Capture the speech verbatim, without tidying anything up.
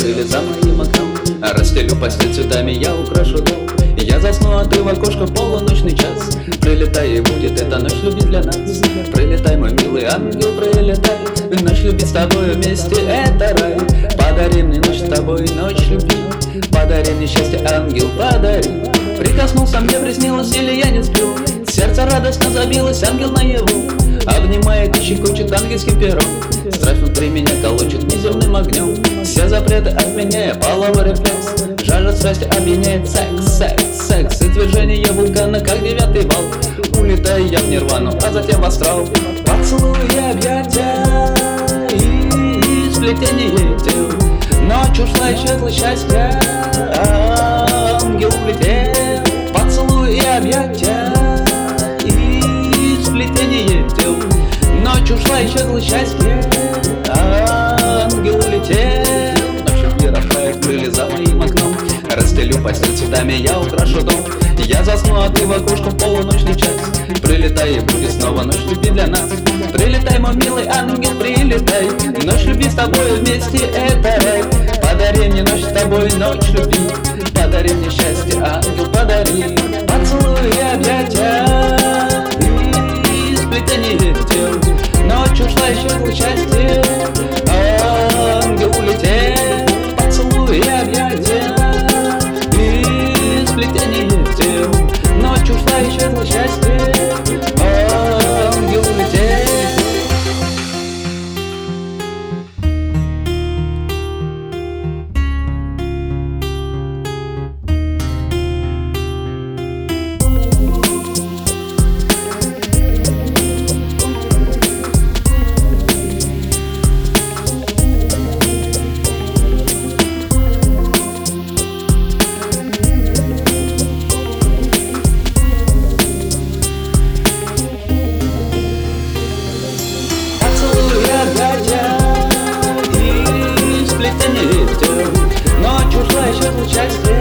крылья за моим окном. Расстелю постель цветами, я украшу дом. И я засну, открыв окошко в полуночный час. Прилетай, и будет эта ночь любви для нас. Прилетай, мой милый ангел, прилетай. Ночь любви с тобой вместе, это рай. Подари мне ночь с тобой, ночь любви. Подари мне счастье, ангел, подари. Прикоснулся, мне приснилось, или я не сплю. Сердце радостно забилось, ангел наяву. Обнимает и щекочет ангельским пером. Страсть внутри меня колочет неземным огнем. Все запреты отменяя, половой рефлекс. Жажда страсти объединяет секс, секс, секс. И движение вулкана, как девятый вал. Улетаю я в нирвану, а затем в астрал. Поцелуи, объятия и сплетение тел. Ночь ушла, исчезло счастье, ангел улетел. Поцелуи, объятия и сплетение тел. Ночь ушла, исчезло счастье, ангел улетел. Ночь любви рождает крылья за моим окном. Расстелю постель цветами, я украшу дом. Я засну, а ты в окошко в полуночный час. Прилетай, и будет снова ночь любви для нас. Прилетай, мой милый ангел, прилетай. Ночь любви с тобой вместе, это рай. Подари мне ночь с тобой, ночь любви. Подари мне счастье, ангел, подари. Поцелуи, объятия и сплетение тел. Ночь ушла, исчезло счастье, ангел улетел. Поцелуи, объятия и сплетение тел. Ночь ушла, исчезло счастье, ангел улетел. Ночь ушла, исчезло счастье.